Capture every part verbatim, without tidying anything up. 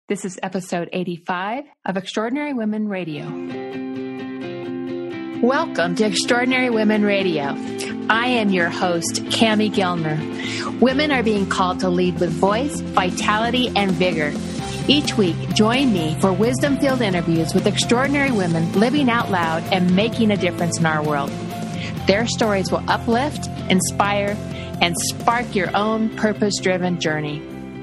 This is episode eighty-five of Extraordinary Women Radio. Welcome to Extraordinary Women Radio. I am your host, Cami Gellner. Women are being called to lead with voice, vitality, and vigor. Each week, join me for wisdom-filled interviews with extraordinary women living out loud and making a difference in our world. Their stories will uplift, inspire, and spark your own purpose-driven journey.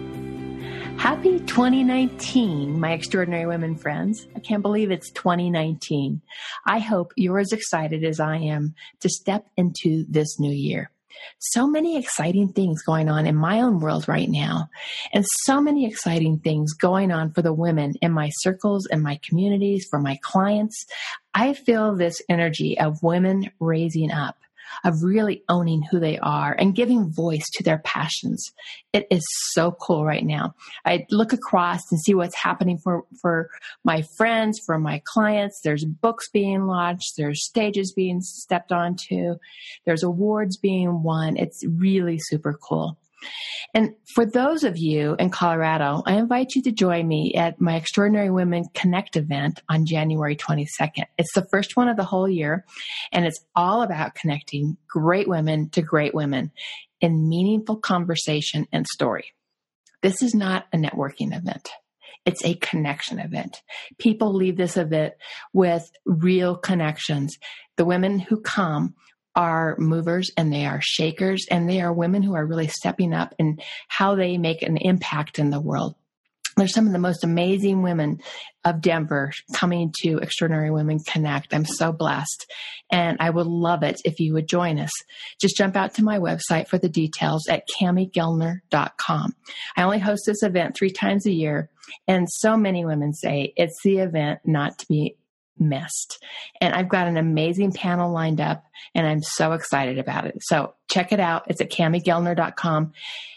Happy twenty nineteen, my extraordinary women friends. I can't believe it's twenty nineteen. I hope you're as excited as I am to step into this new year. So many exciting things going on in my own world right now, and so many exciting things going on for the women in my circles and my communities, for my clients. I feel this energy of women raising up, of really owning who they are and giving voice to their passions. It is so cool right now. I look across and see what's happening for, for my friends, for my clients. There's books being launched. There's stages being stepped onto. There's awards being won. It's really super cool. And for those of you in Colorado, I invite you to join me at my Extraordinary Women Connect event on January twenty-second. It's the first one of the whole year, and it's all about connecting great women to great women in meaningful conversation and story. This is not a networking event. It's a connection event. People leave this event with real connections. The women who come are movers and they are shakers, and they are women who are really stepping up in how they make an impact in the world. There's some of the most amazing women of Denver coming to Extraordinary Women Connect. I'm so blessed, and I would love it if you would join us. Just jump out to my website for the details at cami gellner dot com. I only host this event three times a year, and so many women say it's the event not to be missed. And I've got an amazing panel lined up, and I'm so excited about it. So check it out. It's at cami gellner dot com,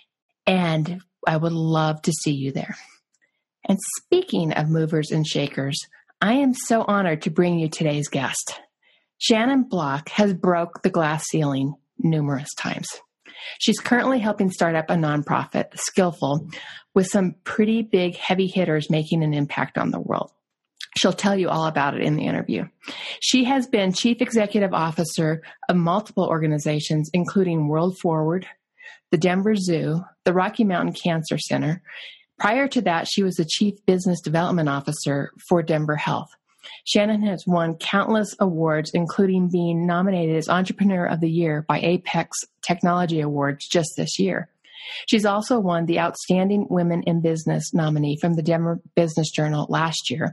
and I would love to see you there. And speaking of movers and shakers, I am so honored to bring you today's guest. Shannon Block has broke the glass ceiling numerous times. She's currently helping start up a nonprofit, Skillful, with some pretty big heavy hitters making an impact on the world. She'll tell you all about it in the interview. She has been Chief Executive Officer of multiple organizations, including World Forward, the Denver Zoo, the Rocky Mountain Cancer Center. Prior to that, she was the Chief Business Development Officer for Denver Health. Shannon has won countless awards, including being nominated as Entrepreneur of the Year by Apex Technology Awards just this year. She's also won the Outstanding Women in Business nominee from the Denver Business Journal last year,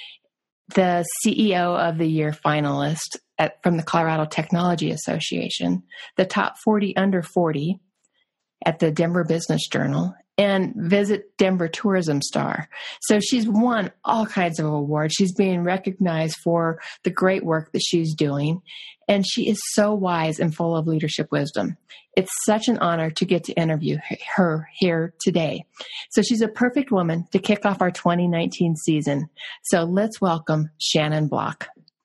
the C E O of the Year finalist at, from the Colorado Technology Association, the top forty under forty at the Denver Business Journal, and Visit Denver Tourism Star. So she's won all kinds of awards. She's being recognized for the great work that she's doing, and she is so wise and full of leadership wisdom. It's such an honor to get to interview her here today. So she's a perfect woman to kick off our twenty nineteen season. So let's welcome Shannon Block.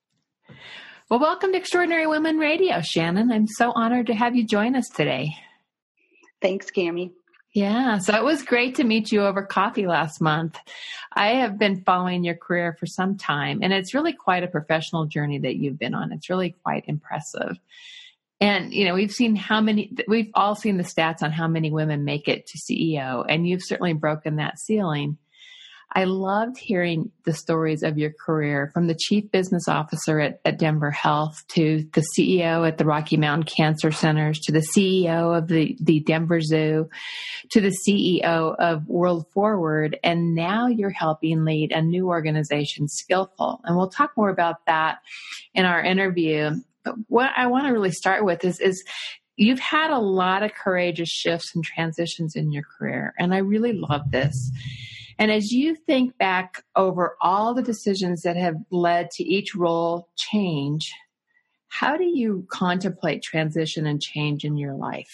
Well, welcome to Extraordinary Women Radio, Shannon. I'm so honored to have you join us today. Thanks, Cami. Yeah, so it was great to meet you over coffee last month. I have been following your career for some time, and it's really quite a professional journey that you've been on. It's really quite impressive. And, you know, we've seen how many, we've all seen the stats on how many women make it to C E O, and you've certainly broken that ceiling. I loved hearing the stories of your career, from the Chief Business Officer at, at Denver Health to the C E O at the Rocky Mountain Cancer Centers, to the C E O of the, the Denver Zoo, to the C E O of World Forward. And now you're helping lead a new organization, Skillful. And we'll talk more about that in our interview. But what I want to really start with is, is you've had a lot of courageous shifts and transitions in your career. And I really love this. And as you think back over all the decisions that have led to each role change, how do you contemplate transition and change in your life?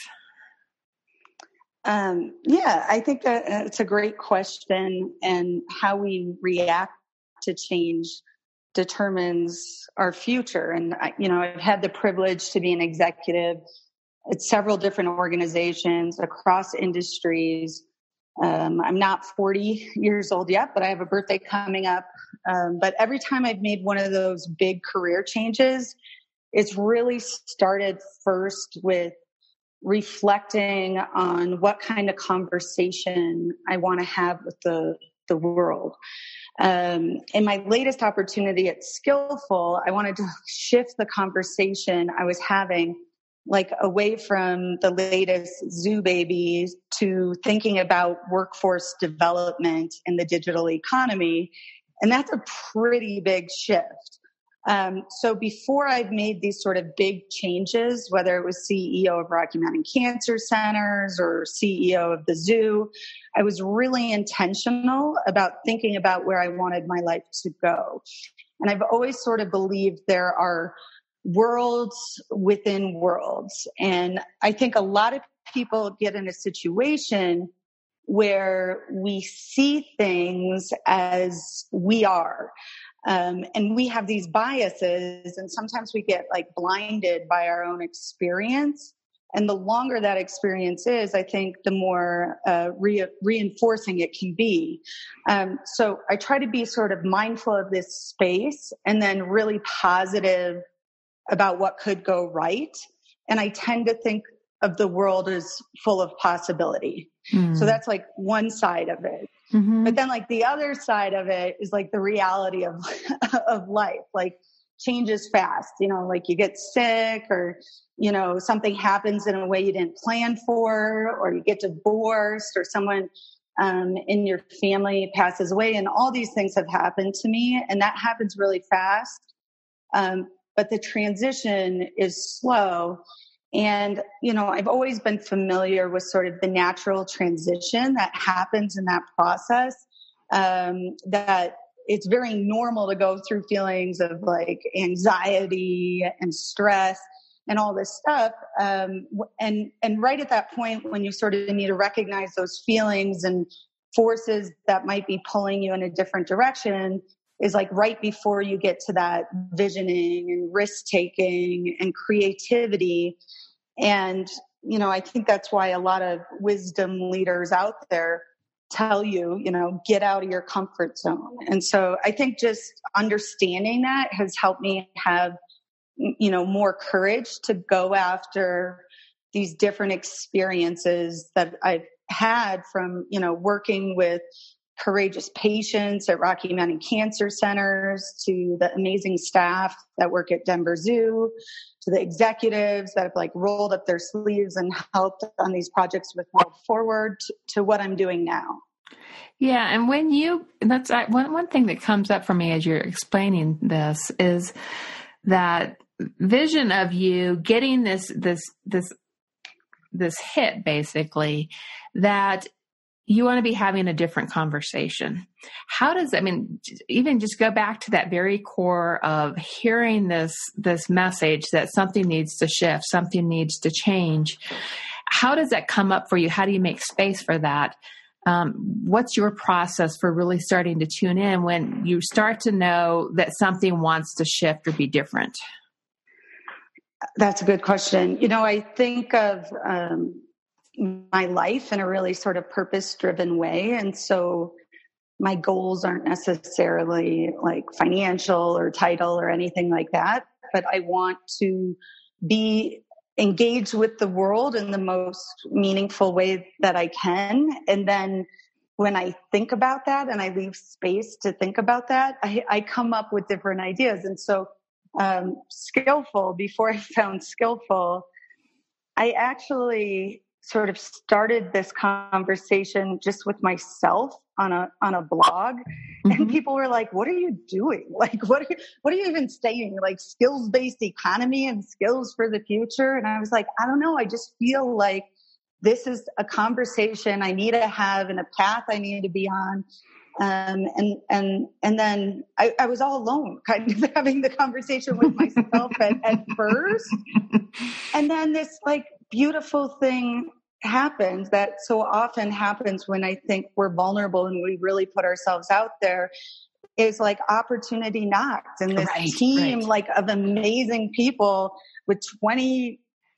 Um, yeah, I think that it's a great question, and how we react to change determines our future. And, I, you know, I've had the privilege to be an executive at several different organizations across industries, Um, I'm not forty years old yet, but I have a birthday coming up. Um, but every time I've made one of those big career changes, it's really started first with reflecting on what kind of conversation I want to have with the, the world. Um, in my latest opportunity at Skillful, I wanted to shift the conversation I was having, like away from the latest zoo babies to thinking about workforce development in the digital economy. And that's a pretty big shift. Um, so before I've made these sort of big changes, whether it was C E O of Rocky Mountain Cancer Centers or C E O of the zoo, I was really intentional about thinking about where I wanted my life to go. And I've always sort of believed there are worlds within worlds. And I think a lot of people get in a situation where we see things as we are. Um, and we have these biases, and sometimes we get like blinded by our own experience. And the longer that experience is, I think the more uh, re- reinforcing it can be. Um, so I try to be sort of mindful of this space and then really positive about what could go right. And I tend to think of the world as full of possibility. Mm. So that's like one side of it. Mm-hmm. But then like the other side of it is like the reality of, of life. Like change is fast, you know, like you get sick or, you know, something happens in a way you didn't plan for, or you get divorced or someone um, in your family passes away. And all these things have happened to me, and that happens really fast. Um, but the transition is slow. And, you know, I've always been familiar with sort of the natural transition that happens in that process, um, that it's very normal to go through feelings of like anxiety and stress and all this stuff. Um, and, and right at that point when you sort of need to recognize those feelings and forces that might be pulling you in a different direction is like right before you get to that visioning and risk taking and creativity. And, you know, I think that's why a lot of wisdom leaders out there tell you, you know, get out of your comfort zone. And so I think just understanding that has helped me have, you know, more courage to go after these different experiences that I've had from, you know, working with courageous patients at Rocky Mountain Cancer Centers to the amazing staff that work at Denver Zoo, to the executives that have like rolled up their sleeves and helped on these projects with World Forward, to, to what I'm doing now. Yeah. And when you, that's one, one thing that comes up for me as you're explaining this is that vision of you getting this, this, this, this hit basically, that you want to be having a different conversation. How does, I mean, even just go back to that very core of hearing this, this message that something needs to shift, something needs to change. How does that come up for you? How do you make space for that? Um, what's your process for really starting to tune in when you start to know that something wants to shift or be different? That's a good question. You know, I think of, um, my life in a really sort of purpose-driven way. And so my goals aren't necessarily like financial or title or anything like that, but I want to be engaged with the world in the most meaningful way that I can. And then when I think about that and I leave space to think about that, I, I come up with different ideas. And so um, Skillful, before I found Skillful, I actually sort of started this conversation just with myself on a on a blog, mm-hmm. and people were like, "What are you doing? Like, what are you, what are you even saying? Like skills based economy and skills for the future?" And I was like, "I don't know. I just feel like this is a conversation I need to have and a path I need to be on." Um, and and and then I, I was all alone, kind of having the conversation with myself at, at first, and then this like beautiful thing happens that so often happens when I think we're vulnerable and we really put ourselves out there, is like opportunity knocked, and this right, team right. like of amazing people with twenty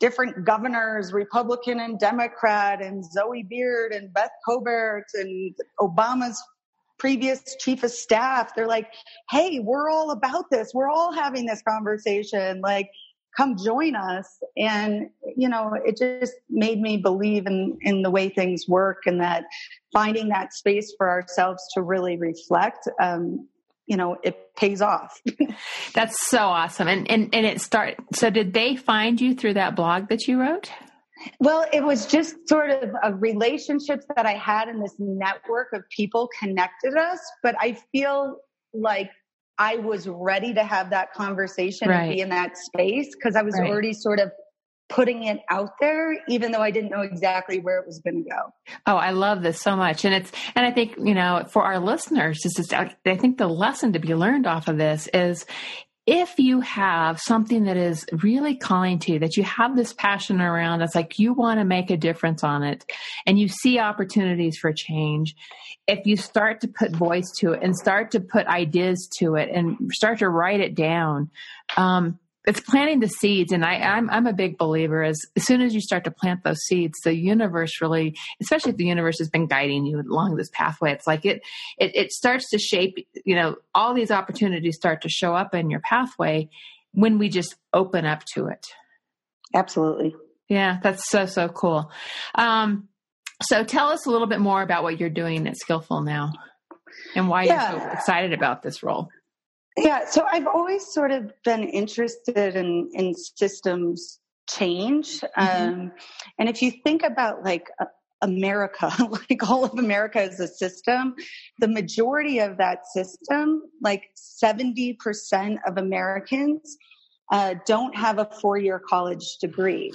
different governors, Republican and Democrat, and Zoe Beard and Beth Cobert and Obama's previous chief of staff. They're like, hey, we're all about this. We're all having this conversation. Like, come join us. And, you know, it just made me believe in, in the way things work, and that finding that space for ourselves to really reflect, um, you know, it pays off. That's so awesome. And, and, and it start, so did they find you through that blog that you wrote? Well, it was just sort of a relationships that I had, and this network of people connected us. But I feel like I was ready to have that conversation right. and be in that space, because I was right. already sort of putting it out there, even though I didn't know exactly where it was going to go. Oh, I love this so much. And it's, and I think, you know, for our listeners, this is, I think the lesson to be learned off of this is, if you have something that is really calling to you, that you have this passion around, it's like you want to make a difference on it, and you see opportunities for change, if you start to put voice to it and start to put ideas to it and start to write it down, um, it's planting the seeds. And I, I'm, I'm a big believer as, as soon as you start to plant those seeds, the universe really, especially if the universe has been guiding you along this pathway, it's like it, it, it starts to shape, you know, all these opportunities start to show up in your pathway when we just open up to it. Absolutely. Yeah. That's so, so cool. Um, so tell us a little bit more about what you're doing at Skillful now, and why yeah. you're so excited about this role. Yeah, so I've always sort of been interested in, in systems change. Mm-hmm. Um, and if you think about like uh, America, like all of America is a system, the majority of that system, like seventy percent of Americans uh, don't have a four-year college degree.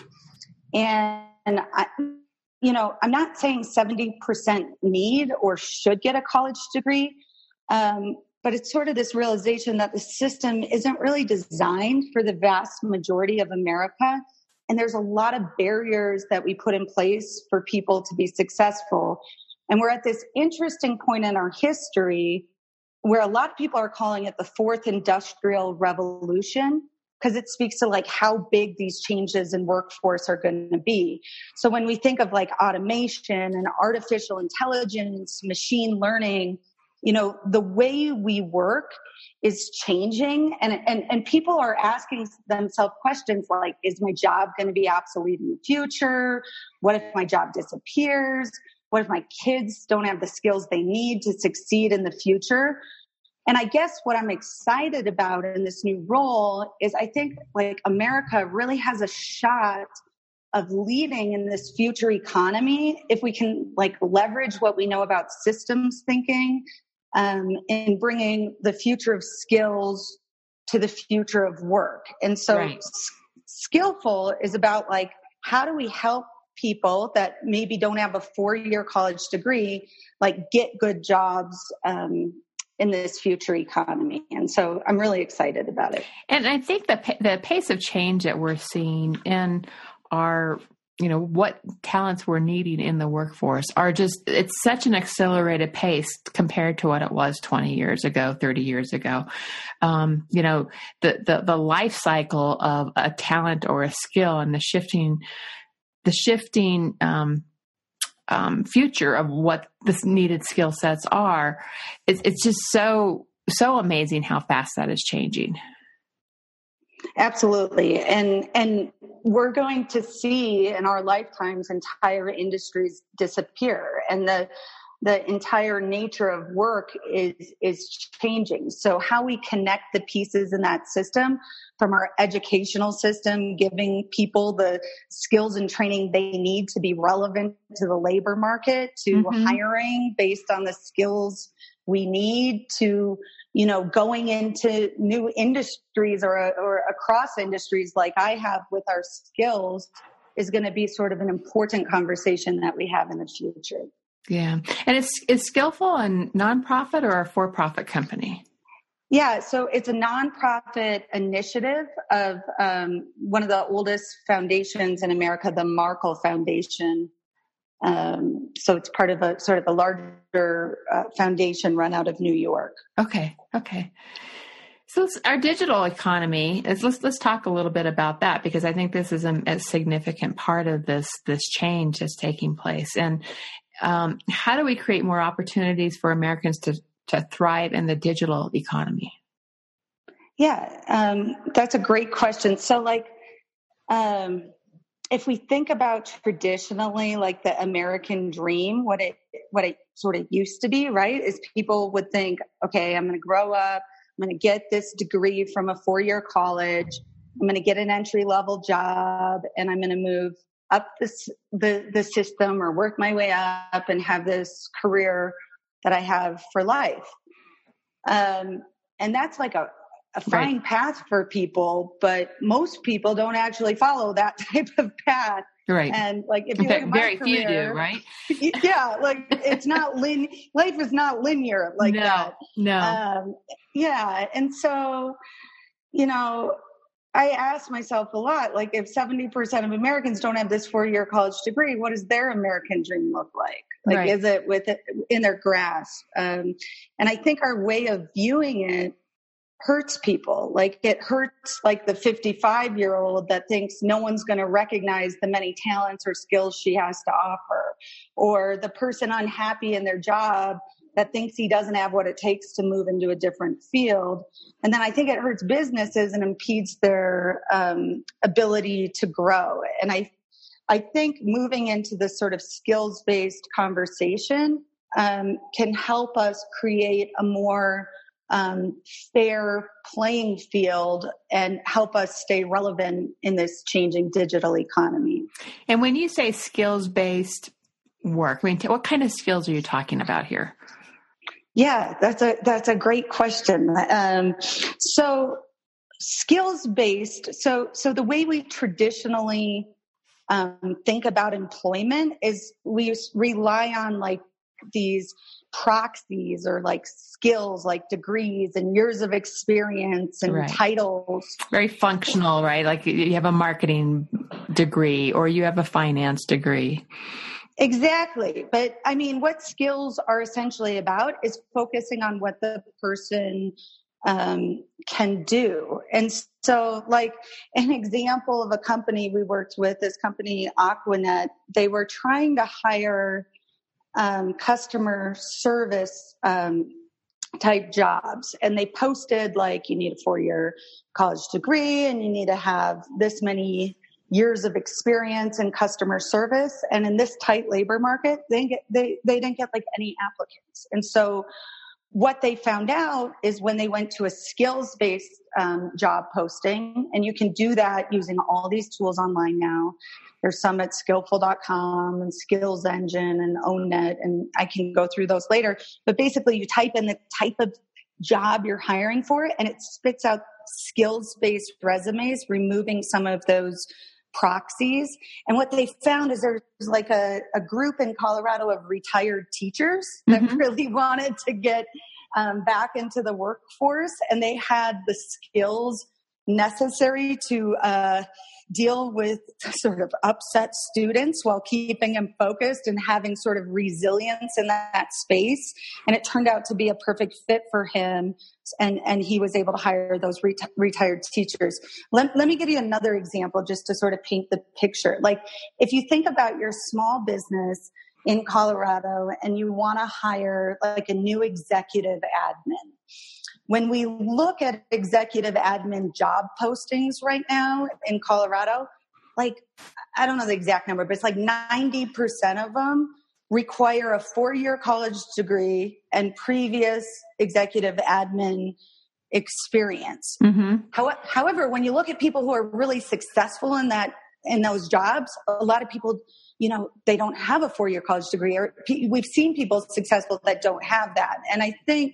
And, and I, you know, I'm not saying seventy percent need or should get a college degree, um, but it's sort of this realization that the system isn't really designed for the vast majority of America. And there's a lot of barriers that we put in place for people to be successful. And we're at this interesting point in our history where a lot of people are calling it the fourth industrial revolution, because it speaks to like how big these changes in workforce are going to be. So when we think of like automation and artificial intelligence, machine learning, you know, the way we work is changing, and, and, and people are asking themselves questions like, is my job going to be obsolete in the future? What if my job disappears? What if my kids don't have the skills they need to succeed in the future? And I guess what I'm excited about in this new role is I think like America really has a shot of leading in this future economy if we can like leverage what we know about systems thinking, um, in bringing the future of skills to the future of work. And so right. S- Skillful is about like, how do we help people that maybe don't have a four-year college degree, like get good jobs, um, in this future economy. And so I'm really excited about it. And I think the the pace of change that we're seeing in our, you know, what talents we're needing in the workforce are just, it's such an accelerated pace compared to what it was twenty years ago, thirty years ago. Um, you know, the, the, the life cycle of a talent or a skill and the shifting, the shifting, um, Um, future of what this needed skill sets are, it's, it's just so, so amazing how fast that is changing. Absolutely. And, and we're going to see in our lifetimes entire industries disappear, and the, the entire nature of work is, is changing. So how we connect the pieces in that system, from our educational system, giving people the skills and training they need to be relevant to the labor market, to mm-hmm. hiring based on the skills we need, to, you know, going into new industries or, or across industries like I have with our skills, is going to be sort of an important conversation that we have in the future. Yeah. And is, is Skillful a nonprofit or a for-profit company? Yeah, so it's a nonprofit initiative of um, one of the oldest foundations in America, the Markle Foundation. Um, so it's part of a sort of a larger uh, foundation run out of New York. Okay, okay. So let's, our digital economy is, let's, let's talk a little bit about that, because I think this is a, a significant part of this, this change that's taking place. And um, how do we create more opportunities for Americans to, to thrive in the digital economy? Yeah, um, that's a great question. So like, um, if we think about traditionally, like the American dream, what it, what it sort of used to be, right, is people would think, okay, I'm going to grow up, I'm going to get this degree from a four-year college, I'm going to get an entry-level job, and I'm going to move up this, the, the system or work my way up and have this career that I have for life. Um, and that's like a, a fine right. path for people, but most people don't actually follow that type of path. Right. And like, if you look at my very career, few do, right? Yeah. Like it's not lin, life is not linear like no, that. No. Um, yeah. And so, you know, I ask myself a lot, like if seventy percent of Americans don't have this four-year college degree, what does their American dream look like? Like, right. is it with it in their grasp? Um, and I think our way of viewing it hurts people. Like it hurts like the fifty-five year old that thinks no one's going to recognize the many talents or skills she has to offer, or the person unhappy in their job that thinks he doesn't have what it takes to move into a different field. And then I think it hurts businesses and impedes their um, ability to grow. And I, I think moving into this sort of skills-based conversation um, can help us create a more um, fair playing field and help us stay relevant in this changing digital economy. And when you say skills-based work, I mean, what kind of skills are you talking about here? Yeah, that's a that's a great question. Um, so skills-based. So so the way we traditionally um, think about employment is we rely on like these proxies or like skills, like degrees and years of experience and right. titles. Very functional, right? Like you have a marketing degree or you have a finance degree. Exactly. But I mean, what skills are essentially about is focusing on what the person um, can do. And so like an example of a company we worked with, this company Aquanet, they were trying to hire um, customer service um, type jobs. And they posted like, you need a four-year college degree and you need to have this many years of experience in customer service. And in this tight labor market, they get, they, they didn't get like any applicants. And so what they found out is when they went to a skills-based um, job posting, and you can do that using all these tools online now. There's some at skillful dot com and Skills Engine and OwnNet, and I can go through those later. But basically you type in the type of job you're hiring for, and it spits out skills-based resumes, removing some of those proxies. And what they found is there's like a, a group in Colorado of retired teachers that mm-hmm. really wanted to get um, back into the workforce, and they had the skills necessary to uh, deal with sort of upset students while keeping them focused and having sort of resilience in that, that space. And it turned out to be a perfect fit for him. And, and he was able to hire those reti- retired teachers. Let, let me give you another example just to sort of paint the picture. Like if you think about your small business in Colorado and you want to hire like a new executive admin. When we look at executive admin job postings right now in Colorado, like, I don't know the exact number, but it's like ninety percent of them require a four-year college degree and previous executive admin experience. Mm-hmm. How, however, when you look at people who are really successful in that, in those jobs, a lot of people, you know, they don't have a four-year college degree, or we've seen people successful that don't have that. And I think,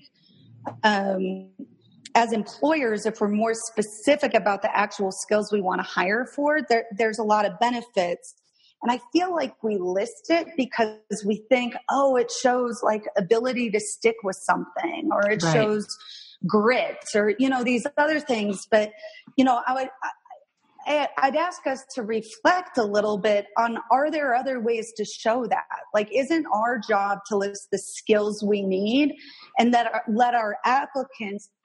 um, as employers, if we're more specific about the actual skills we want to hire for, there, there's a lot of benefits. And I feel like we list it because we think, oh, it shows like ability to stick with something, or it right. shows grit, or, you know, these other things. But, you know, I would, I, I'd ask us to reflect a little bit on, are there other ways to show that? Like, isn't our job to list the skills we need and that our, let our applicants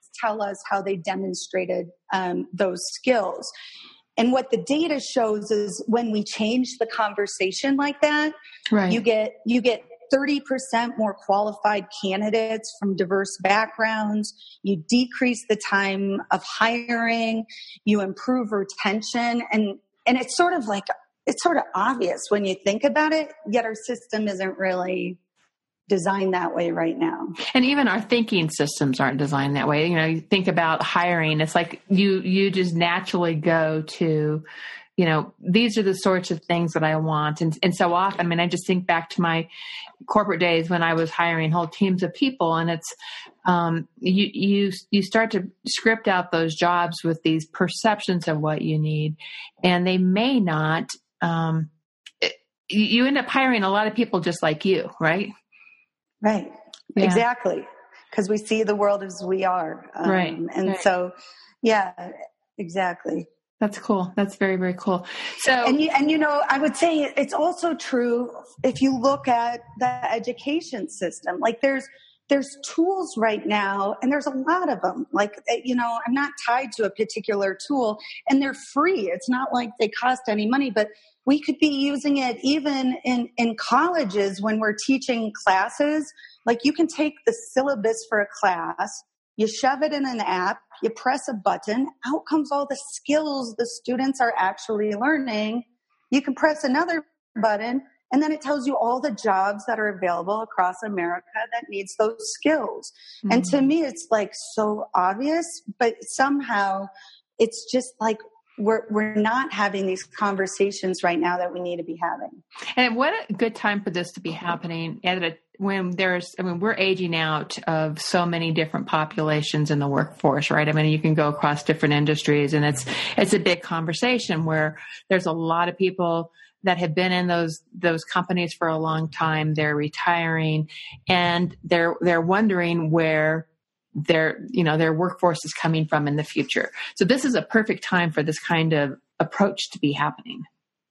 tell us how they demonstrated um, those skills. And what the data shows is when we change the conversation like that, right. you get you get thirty percent more qualified candidates from diverse backgrounds. You decrease the time of hiring. You improve retention. And, and it's sort of like, it's sort of obvious when you think about it, yet our system isn't really designed that way right now. And even our thinking systems aren't designed that way. You know, you think about hiring, it's like you, you just naturally go to, you know, these are the sorts of things that I want. And, and so often, I mean, I just think back to my corporate days when I was hiring whole teams of people, and it's, um, you, you, you start to script out those jobs with these perceptions of what you need, and they may not, um, it, you end up hiring a lot of people just like you, right? Right. Yeah. Exactly. Because we see the world as we are. Um, right. And right. so, yeah, exactly. That's cool. That's very, very cool. So, and you, and you know, I would say it's also true if you look at the education system. Like there's, there's tools right now, and there's a lot of them. Like, you know, I'm not tied to a particular tool, and they're free. It's not like they cost any money, but we could be using it even in, in colleges when we're teaching classes. Like you can take the syllabus for a class, you shove it in an app, you press a button, out comes all the skills the students are actually learning. You can press another button, and then it tells you all the jobs that are available across America that needs those skills. Mm-hmm. And to me, it's like so obvious, but somehow it's just like we're we're not having these conversations right now that we need to be having. And what a good time for this to be happening at a when there's, I mean, we're aging out of so many different populations in the workforce, right? I mean, you can go across different industries, and it's, it's a big conversation where there's a lot of people that have been in those, those companies for a long time. They're retiring, and they're, they're wondering where their, you know, their workforce is coming from in the future. So this is a perfect time for this kind of approach to be happening.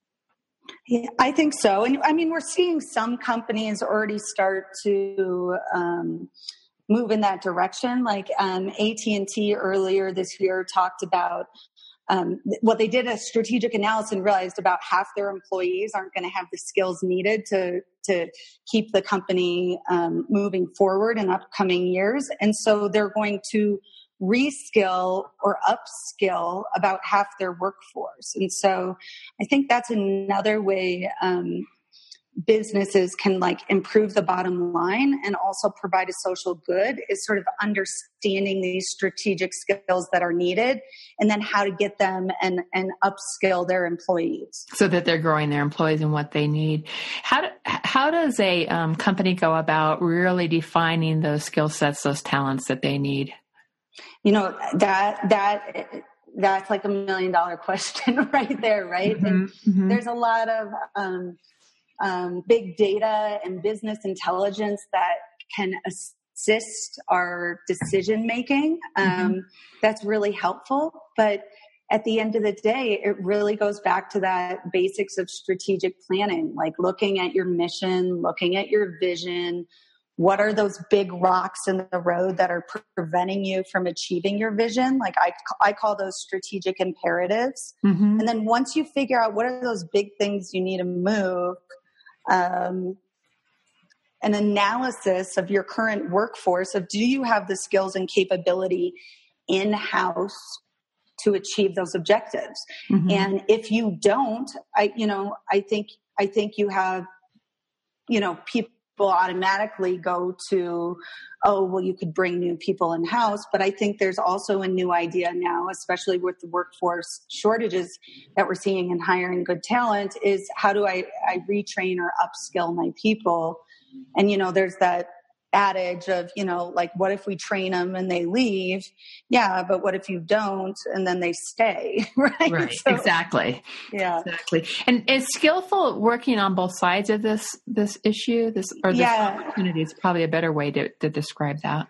Yeah, I think so. And I mean, we're seeing some companies already start to um, move in that direction. Like um, A T and T earlier this year talked about um, what they did a strategic analysis and realized about half their employees aren't going to have the skills needed to to keep the company um, moving forward in upcoming years. And so they're going to reskill or upskill about half their workforce. And so I think that's another way um, businesses can like improve the bottom line and also provide a social good, is sort of understanding these strategic skills that are needed, and then how to get them and, and upskill their employees. So that they're growing their employees and what they need. How do, how does a um, company go about really defining those skill sets, those talents that they need? You know, that, that, that's like a million dollar question right there, right? Mm-hmm, and mm-hmm. There's a lot of um, um, big data and business intelligence that can assist our decision making. Um, mm-hmm. That's really helpful. But at the end of the day, it really goes back to that basics of strategic planning, like looking at your mission, looking at your vision. What are those big rocks in the road that are preventing you from achieving your vision? Like I, I call those strategic imperatives. Mm-hmm. And then once you figure out what are those big things you need to move, um, an analysis of your current workforce of, do you have the skills and capability in-house to achieve those objectives? Mm-hmm. And if you don't, I, you know, I think, I think you have, you know, people automatically go to, oh, well, you could bring new people in-house. But I think there's also a new idea now, especially with the workforce shortages that we're seeing in hiring good talent, is how do I, I retrain or upskill my people? And, you know, there's that adage of, you know, like, what if we train them and they leave? Yeah, but what if you don't and then they stay? Right. Right. So, exactly. Yeah. Exactly. And is Skillful working on both sides of this this issue? This or this yeah. opportunity is probably a better way to, to describe that.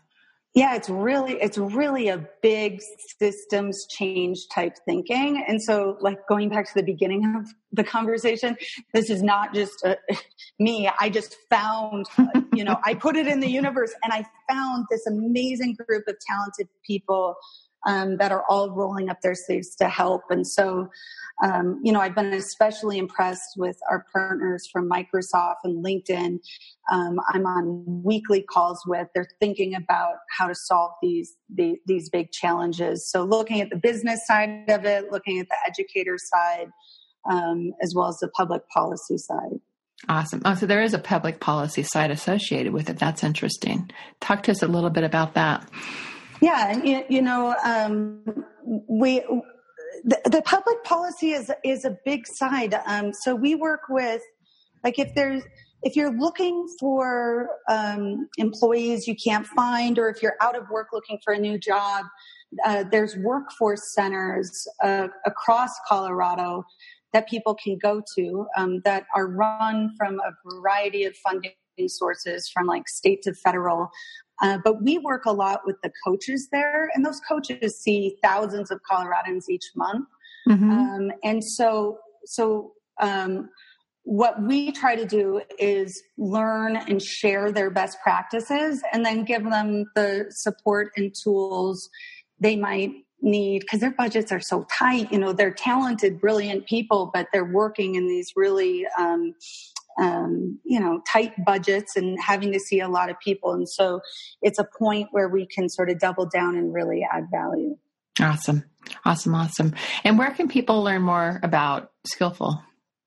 Yeah, it's really, it's really a big systems change type thinking. And so like going back to the beginning of the conversation, this is not just a, me. I just found, you know, I put it in the universe and I found this amazing group of talented people um, that are all rolling up their sleeves to help. And so, um, you know, I've been especially impressed with our partners from Microsoft and LinkedIn. Um, I'm on weekly calls with, they're thinking about how to solve these, the, these big challenges. So looking at the business side of it, looking at the educator side, um, as well as the public policy side. Awesome. Oh, so there is a public policy side associated with it. That's interesting. Talk to us a little bit about that. Yeah. You, you know, um, we, the, the public policy is, is a big side. Um, so we work with, like, if there's, if you're looking for, um, employees you can't find, or if you're out of work looking for a new job, uh, there's workforce centers, uh, across Colorado that people can go to, um, that are run from a variety of funding sources from like state to federal. Uh, but we work a lot with the coaches there, and those coaches see thousands of Coloradans each month. Mm-hmm. Um, and so, so, um, what we try to do is learn and share their best practices and then give them the support and tools they might need, because their budgets are so tight. You know, they're talented, brilliant people, but they're working in these really, um, um, you know, tight budgets and having to see a lot of people. And so it's a point where we can sort of double down and really add value. Awesome. Awesome. Awesome. And where can people learn more about Skillful?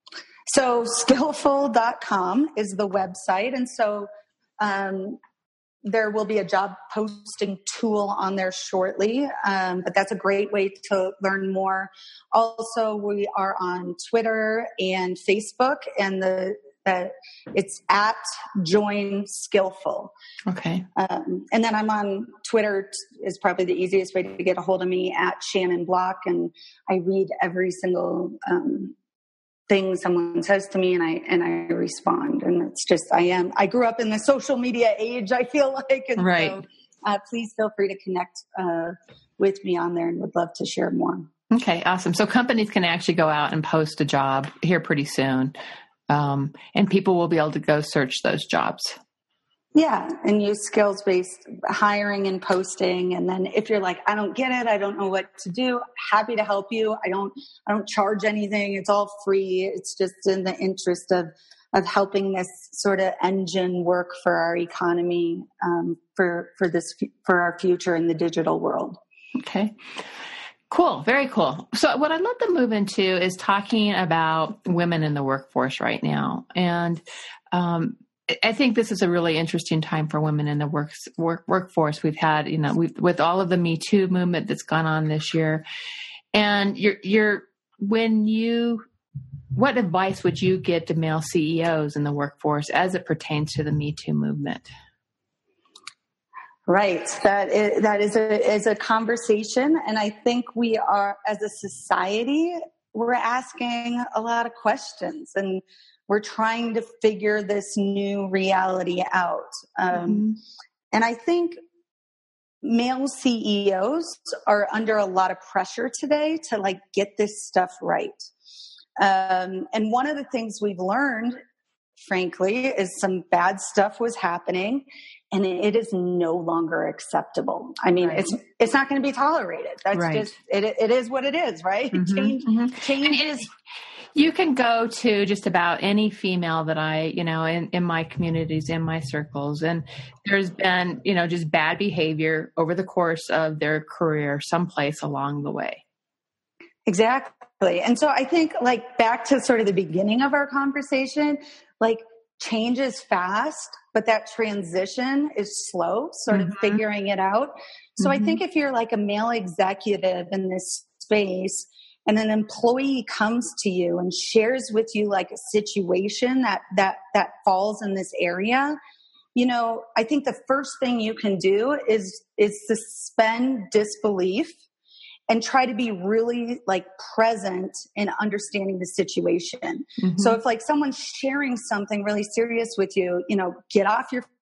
So skillful dot com is the website. And so, um, there will be a job posting tool on there shortly, um, but that's a great way to learn more. Also, we are on Twitter and Facebook, and the uh, it's at Join Skillful. Okay. Um, and then I'm on Twitter is probably the easiest way to get a hold of me, at Shannon Block, and I read every single um, thing someone says to me, and I and I respond. And it's just, I am, I grew up in the social media age, I feel like. And right. So uh, please feel free to connect uh, with me on there, and would love to share more. Okay, awesome. So companies can actually go out and post a job here pretty soon. Um, and people will be able to go search those jobs. Yeah, and use skills-based hiring and posting. And then if you're like, I don't get it, I don't know what to do, happy to help you. I don't, I don't charge anything. It's all free. It's just in the interest of, of helping this sort of engine work for our economy, um, for, for this, for our future in the digital world. Okay. Cool. Very cool. So what I'd love to move into is talking about women in the workforce right now. And, um, I think this is a really interesting time for women in the work, work, workforce. We've had, you know, we've, with all of the Me Too movement that's gone on this year. And you're, you're, when you, what advice would you give to male C E Os in the workforce as it pertains to the Me Too movement? Right. That is, that is a, is a conversation. And I think we are, as a society, we're asking a lot of questions, and we're trying to figure this new reality out. Um, mm-hmm. And I think male C E Os are under a lot of pressure today to like get this stuff right. Um, and one of the things we've learned, frankly, is some bad stuff was happening, and it is no longer acceptable. I mean, right. it's it's not going to be tolerated. That's right. just it. It is what it is, right? Mm-hmm. Change mm-hmm. change is. You can go to just about any female that I, you know, in, in my communities, in my circles, and there's been, you know, just bad behavior over the course of their career someplace along the way. Exactly. And so I think, like, back to sort of the beginning of our conversation, like, change is fast, but that transition is slow, sort mm-hmm. of figuring it out. So mm-hmm. I think if you're like a male executive in this space, and an employee comes to you and shares with you like a situation that, that, that falls in this area, you know, I think the first thing you can do is, is suspend disbelief and try to be really like present in understanding the situation. Mm-hmm. So if like someone's sharing something really serious with you, you know, get off your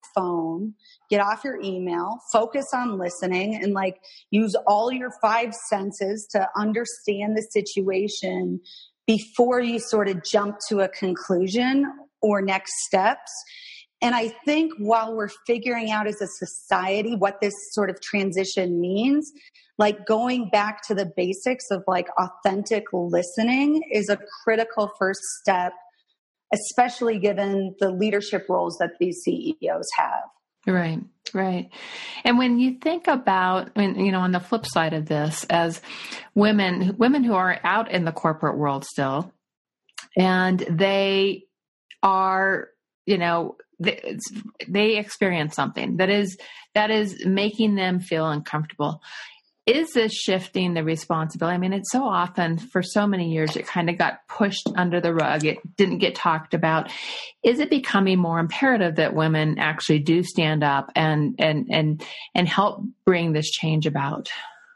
phone, get off your email, focus on listening, and like use all your five senses to understand the situation before you sort of jump to a conclusion or next steps. And I think while we're figuring out as a society what this sort of transition means, like going back to the basics of like authentic listening is a critical first step, especially given the leadership roles that these C E Os have. Right, right. And when you think about, when, you know, on the flip side of this, as women, women who are out in the corporate world still, and they are, you know, they, they experience something that is, that is making them feel uncomfortable. Is this shifting the responsibility? I mean, it's so often, for so many years, it kind of got pushed under the rug. It didn't get talked about. Is it becoming more imperative that women actually do stand up and and and and help bring this change about?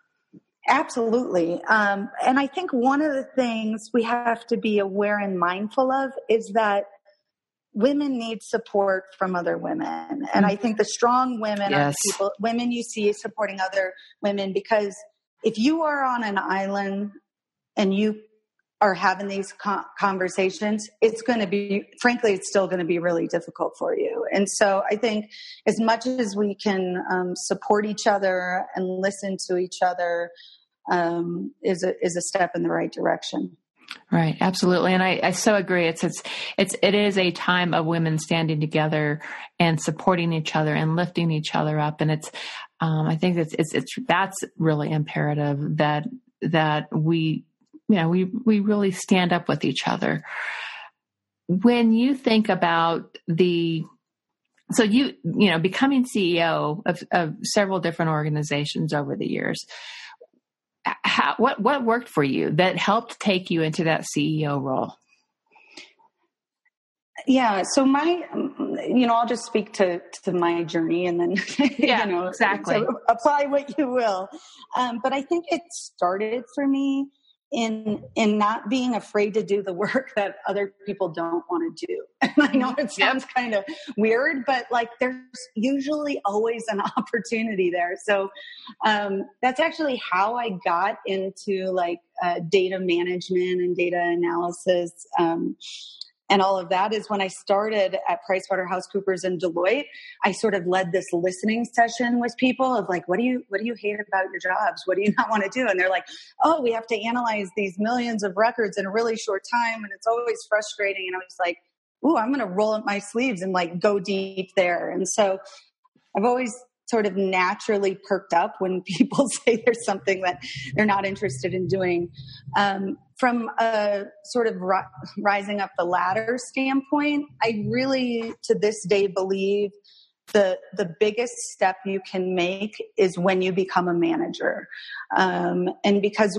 Absolutely. Um, and I think one of the things we have to be aware and mindful of is that women need support from other women. And I think the strong women Yes. are the people, women you see supporting other women, because if you are on an island and you are having these co- conversations, it's going to be, frankly, it's still going to be really difficult for you. And so I think as much as we can um, support each other and listen to each other um, is a, is a step in the right direction. Right. Absolutely. And I, I so agree. It's, it's, it's, it is a time of women standing together and supporting each other and lifting each other up. And it's, um, I think it's, it's, it's, that's really imperative that, that we, you know, we, we really stand up with each other. When you think about the, so you, you know, becoming C E O of, of several different organizations over the years, How, what what worked for you that helped take you into that C E O role? Yeah, so my, you know, I'll just speak to, to my journey and then, yeah, you know, exactly. so apply what you will. Um, but I think it started for me in in not being afraid to do the work that other people don't want to do. And I know it sounds yep. kind of weird, but like there's usually always an opportunity there. So um, that's actually how I got into like uh, data management and data analysis. Um, And all of that is when I started at PricewaterhouseCoopers and Deloitte, I sort of led this listening session with people of like, what do you, what do you hate about your jobs? What do you not want to do? And they're like, oh, we have to analyze these millions of records in a really short time. And it's always frustrating. And I was like, ooh, I'm going to roll up my sleeves and like go deep there. And so I've always sort of naturally perked up when people say there's something that they're not interested in doing. Um, from a sort of ri- rising up the ladder standpoint, I really, to this day, believe the the biggest step you can make is when you become a manager. Um, and because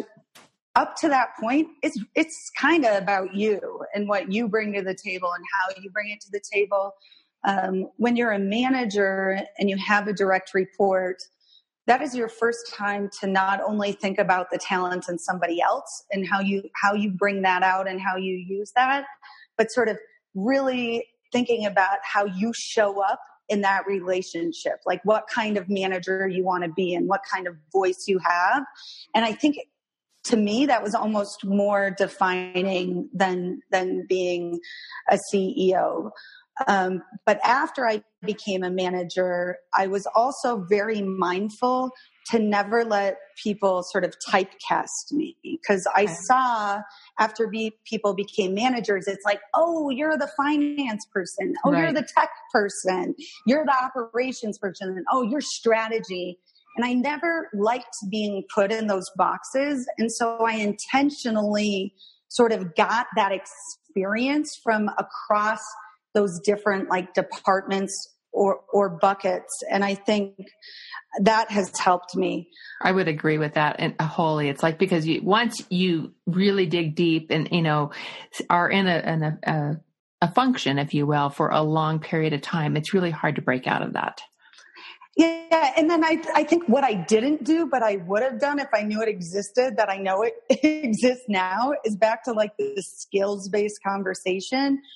up to that point, it's it's kind of about you and what you bring to the table and how you bring it to the table. Um, when you're a manager and you have a direct report, that is your first time to not only think about the talents in somebody else and how you how you bring that out and how you use that, but sort of really thinking about how you show up in that relationship, like what kind of manager you want to be and what kind of voice you have. And I think to me, that was almost more defining than than being a C E O. Um, but after I became a manager, I was also very mindful to never let people sort of typecast me, because I okay. saw after be, people became managers, it's like, oh, you're the finance person. Oh, right. You're the tech person. You're the operations person. And oh, you're strategy. And I never liked being put in those boxes. And so I intentionally sort of got that experience from across those different like departments or, or buckets. And I think that has helped me. I would agree with that. And wholly, it's like, because you, once you really dig deep and, you know, are in a, in a, a, a function, if you will, for a long period of time, it's really hard to break out of that. Yeah. And then I, I think what I didn't do, but I would have done if I knew it existed, that I know it exists now, is back to like the skills-based conversation.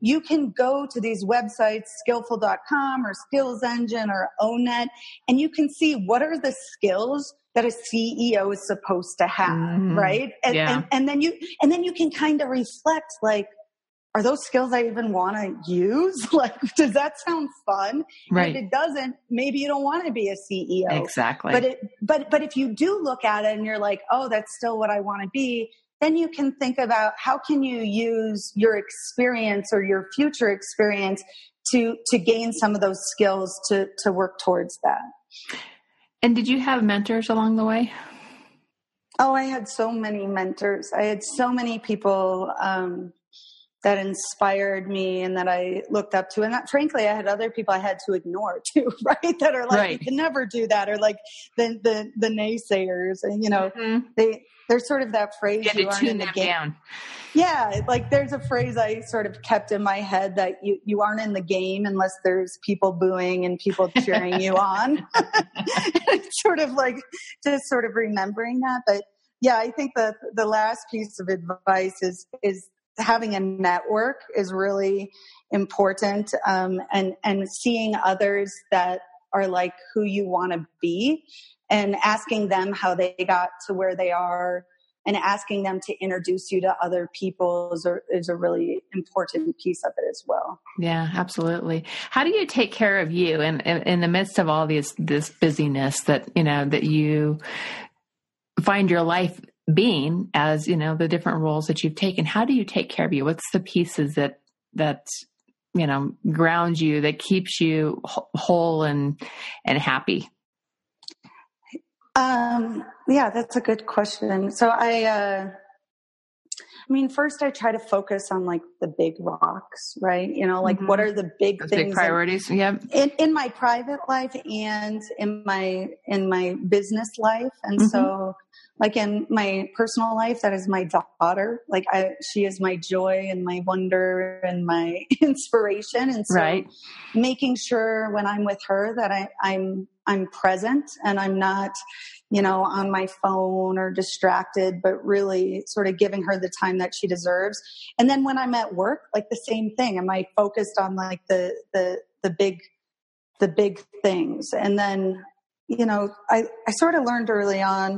you can go to these websites, skillful dot com or Skills Engine or O Net, and you can see what are the skills that a C E O is supposed to have, mm-hmm. right? And, yeah. and, and then you, and then you can kind of reflect, like, are those skills I even want to use? Like, does that sound fun? Right. And if it doesn't, maybe you don't want to be a C E O. Exactly. But it, but, but if you do look at it and you're like, oh, that's still what I want to be, then you can think about how can you use your experience or your future experience to, to gain some of those skills to, to work towards that. And did you have mentors along the way? Oh, I had so many mentors. I had so many people, um, that inspired me and that I looked up to. And that, frankly, I had other people I had to ignore too, right? That are like, right. you can never do that. Or like the, the, the naysayers, and, you know, mm-hmm. they, they're sort of that phrase. You, you aren't in the game. Down. Yeah. Like there's a phrase I sort of kept in my head that you, you aren't in the game unless there's people booing and people cheering you on. It's sort of like just sort of remembering that. But yeah, I think that the last piece of advice is, is, having a network is really important, um, and, and seeing others that are like who you want to be and asking them how they got to where they are and asking them to introduce you to other people is a, is a really important piece of it as well. Yeah, absolutely. How do you take care of you in, in, in the midst of all these, this busyness that, you know, that you find your life being, as you know, the different roles that you've taken? How do you take care of you? What's the pieces that, that, you know, ground you, that keeps you whole and, and happy? Um, yeah, that's a good question. So I, uh, I mean, first I try to focus on like the big rocks, right? You know, like mm-hmm. what are the big Those things? Big priorities. In, yep. in, in my private life and in my, in my business life. And mm-hmm. so like in my personal life, that is my daughter. Like I, she is my joy and my wonder and my inspiration. And so right. making sure when I'm with her that I, I'm, I'm present and I'm not, you know, on my phone or distracted, but really sort of giving her the time that she deserves. And then when I'm at work, like the same thing. Am I focused on like the, the, the big, the big things? And then, you know, I, I sort of learned early on,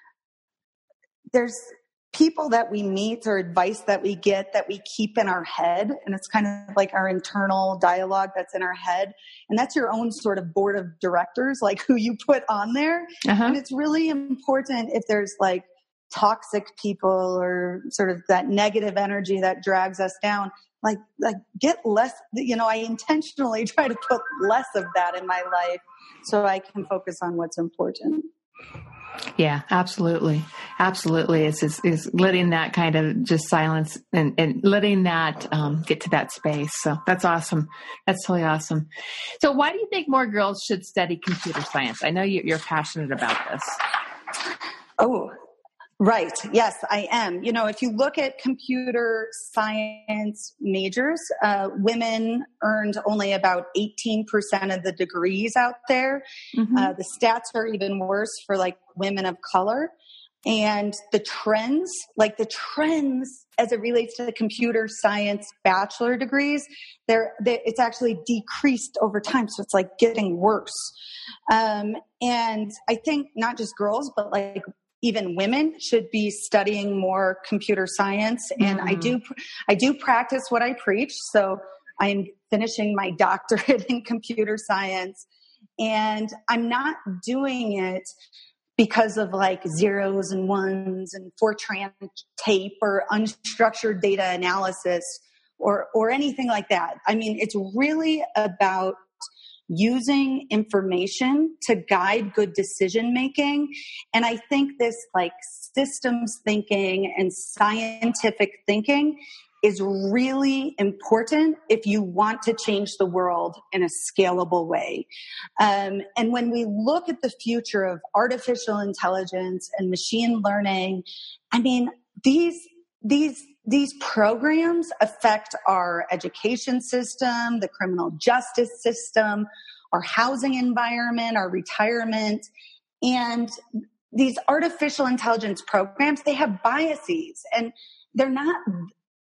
there's people that we meet or advice that we get that we keep in our head. And it's kind of like our internal dialogue that's in our head. And that's your own sort of board of directors, like who you put on there. Uh-huh. And it's really important if there's like toxic people or sort of that negative energy that drags us down, like, like get less, you know, I intentionally try to put less of that in my life so I can focus on what's important. Yeah, absolutely. Absolutely. It's, it's, it's letting that kind of just silence and, and letting that um, get to that space. So that's awesome. That's totally awesome. So why do you think more girls should study computer science? I know you, you're passionate about this. Oh, right. Yes, I am. You know, if you look at computer science majors, uh, women earned only about eighteen percent of the degrees out there. Mm-hmm. Uh, the stats are even worse for like women of color. And the trends, like the trends as it relates to the computer science bachelor degrees, they're, they, it's actually decreased over time. So it's like getting worse. Um, and I think not just girls, but like even women should be studying more computer science. And mm. I do, I do practice what I preach. So I'm finishing my doctorate in computer science, and I'm not doing it because of like zeros and ones and Fortran tape or unstructured data analysis or, or anything like that. I mean, it's really about using information to guide good decision making. And I think this like systems thinking and scientific thinking is really important if you want to change the world in a scalable way. Um, and when we look at the future of artificial intelligence and machine learning, I mean, these, these, these programs affect our education system, the criminal justice system, our housing environment, our retirement. And these artificial intelligence programs, they have biases, and they're not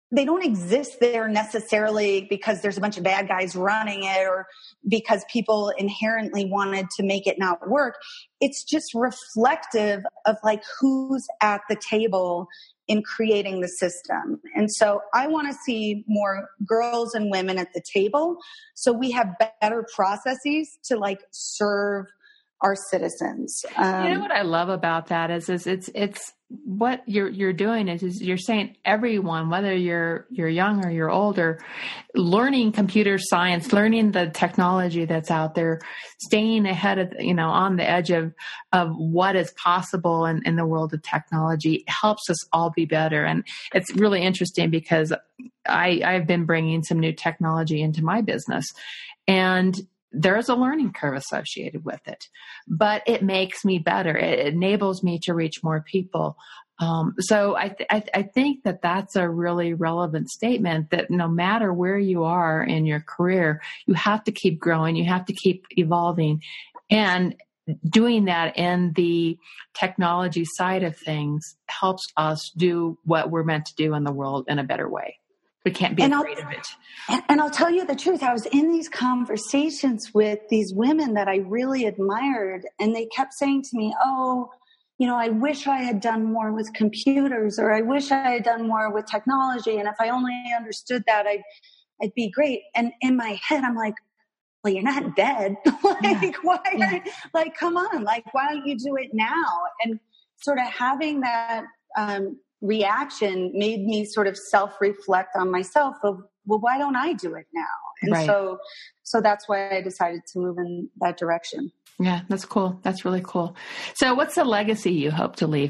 they don't exist there necessarily because there's a bunch of bad guys running it or because people inherently wanted to make it not work. It's just reflective of like who's at the table in creating the system. And so I want to see more girls and women at the table so we have better processes to like serve our citizens. Um, you know what I love about that is, is it's, it's what you're, you're doing is, is you're saying everyone, whether you're, you're young or you're older, learning computer science, learning the technology that's out there, staying ahead of, you know, on the edge of, of what is possible in, in the world of technology helps us all be better. And it's really interesting because I, I've been bringing some new technology into my business, and there's a learning curve associated with it, but it makes me better. It enables me to reach more people. Um, so I, th- I, th- I think that that's a really relevant statement, that no matter where you are in your career, you have to keep growing. You have to keep evolving, and doing that in the technology side of things helps us do what we're meant to do in the world in a better way. We can't be and afraid I'll, of it. And I'll tell you the truth. I was in these conversations with these women that I really admired, and they kept saying to me, oh, you know, I wish I had done more with computers, or I wish I had done more with technology. And if I only understood that, I'd, I'd be great. And in my head, I'm like, well, you're not dead. like, yeah. why? Yeah. Like, come on. Like, why don't you do it now? And sort of having that, um, reaction made me sort of self-reflect on myself of, well, why don't I do it now? And right. so, so that's why I decided to move in that direction. Yeah, that's cool. That's really cool. So what's the legacy you hope to leave?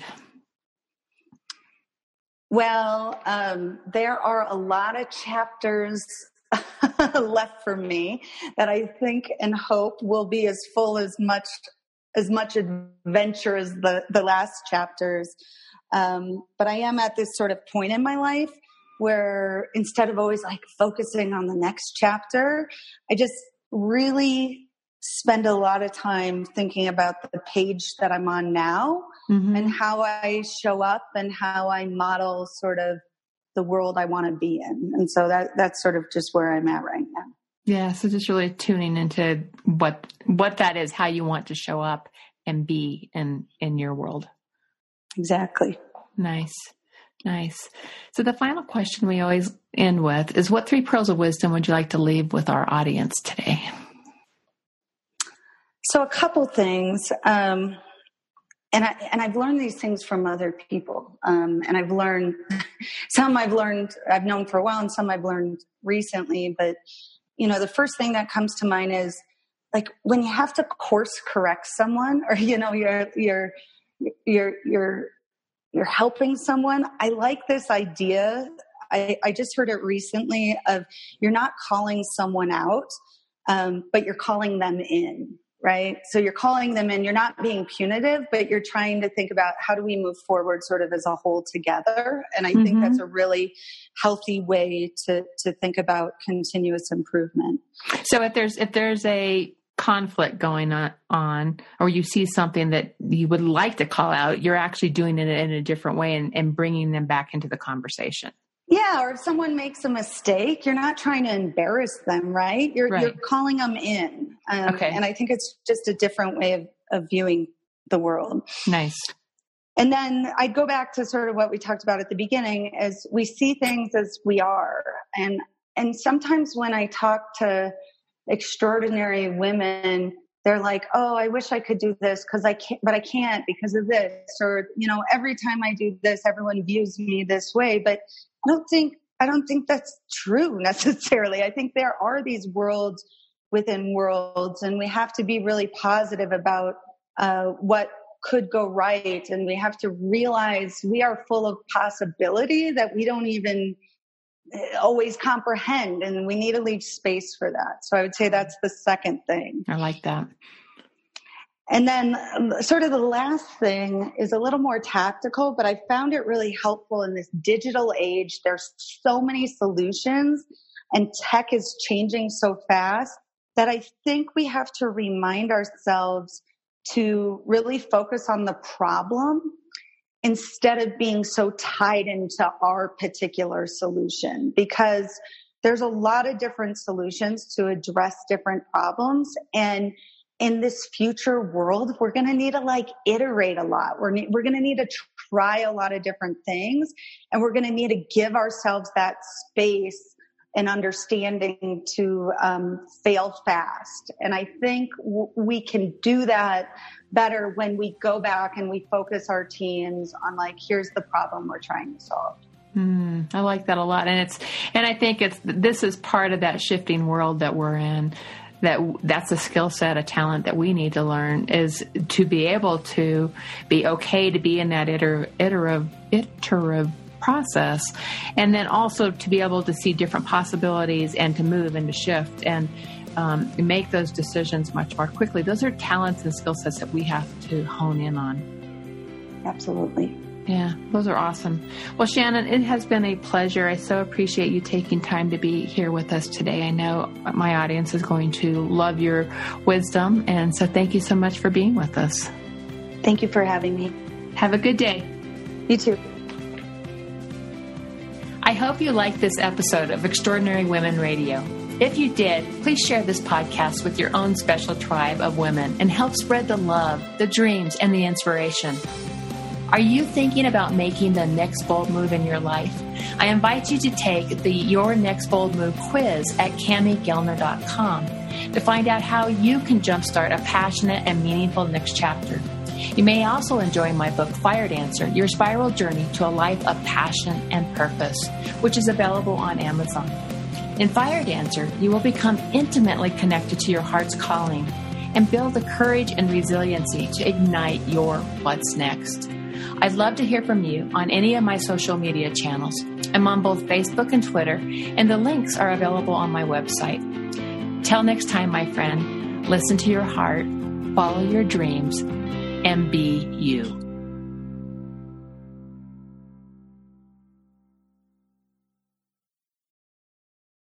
Well, um, there are a lot of chapters left for me that I think and hope will be as full as much, as much adventure as the, the last chapters. Um, but I am at this sort of point in my life where instead of always like focusing on the next chapter, I just really spend a lot of time thinking about the page that I'm on now, mm-hmm. and how I show up and how I model sort of the world I want to be in. And so that, that's sort of just where I'm at right now. Yeah. So just really tuning into what, what that is, how you want to show up and be in, in your world. Exactly. Nice. Nice. So the final question we always end with is, what three pearls of wisdom would you like to leave with our audience today? So a couple things. Um, and I, and I've learned these things from other people. Um, and I've learned some I've learned, I've known for a while, and some I've learned recently. But, you know, the first thing that comes to mind is like when you have to course correct someone, or, you know, you're, you're, you're, you're, you're helping someone. I like this idea. I, I just heard it recently of you're not calling someone out, um, but you're calling them in, right? So you're calling them in. You're not being punitive, but you're trying to think about how do we move forward sort of as a whole together. And I mm-hmm. think that's a really healthy way to, to think about continuous improvement. So if there's, if there's a conflict going on, on, or you see something that you would like to call out, you're actually doing it in a different way and, and bringing them back into the conversation. Yeah. Or if someone makes a mistake, you're not trying to embarrass them, right? You're, right. you're calling them in. Um, okay. And I think it's just a different way of, of viewing the world. Nice. And then I'd go back to sort of what we talked about at the beginning, as we see things as we are. And, and sometimes when I talk to extraordinary women, they're like, oh, I wish I could do this because I can't, but I can't because of this. Or, you know, every time I do this, everyone views me this way. But I don't think, I don't think that's true necessarily. I think there are these worlds within worlds, and we have to be really positive about uh, what could go right. And we have to realize we are full of possibility that we don't even always comprehend, and we need to leave space for that. So I would say that's the second thing. I like that. And then um, sort of the last thing is a little more tactical, but I found it really helpful in this digital age. There's so many solutions and tech is changing so fast that I think we have to remind ourselves to really focus on the problem instead of being so tied into our particular solution, because there's a lot of different solutions to address different problems. And in this future world, we're going to need to like iterate a lot. We're, ne- we're going to need to try a lot of different things, and we're going to need to give ourselves that space and understanding to um, fail fast. And I think w- we can do that better when we go back and we focus our teams on like, here's the problem we're trying to solve. Mm, I like that a lot. And it's, and I think it's, this is part of that shifting world that we're in, that that's a skill set, a talent that we need to learn, is to be able to be okay to be in that iter, iterative, iterative process. And then also to be able to see different possibilities and to move and to shift and um, make those decisions much more quickly. Those are talents and skill sets that we have to hone in on. Absolutely. Yeah, those are awesome. Well, Shannon, it has been a pleasure. I so appreciate you taking time to be here with us today. I know my audience is going to love your wisdom. And so thank you so much for being with us. Thank you for having me. Have a good day. You too. I hope you liked this episode of Extraordinary Women Radio. If you did, please share this podcast with your own special tribe of women and help spread the love, the dreams, and the inspiration. Are you thinking about making the next bold move in your life? I invite you to take the Your Next Bold Move quiz at cami gellner dot com to find out how you can jumpstart a passionate and meaningful next chapter. You may also enjoy my book, Fire Dancer, Your Spiral Journey to a Life of Passion and Purpose, which is available on Amazon. In Fire Dancer, you will become intimately connected to your heart's calling and build the courage and resiliency to ignite your what's next. I'd love to hear from you on any of my social media channels. I'm on both Facebook and Twitter, and the links are available on my website. Till next time, my friend, listen to your heart, follow your dreams, and be you.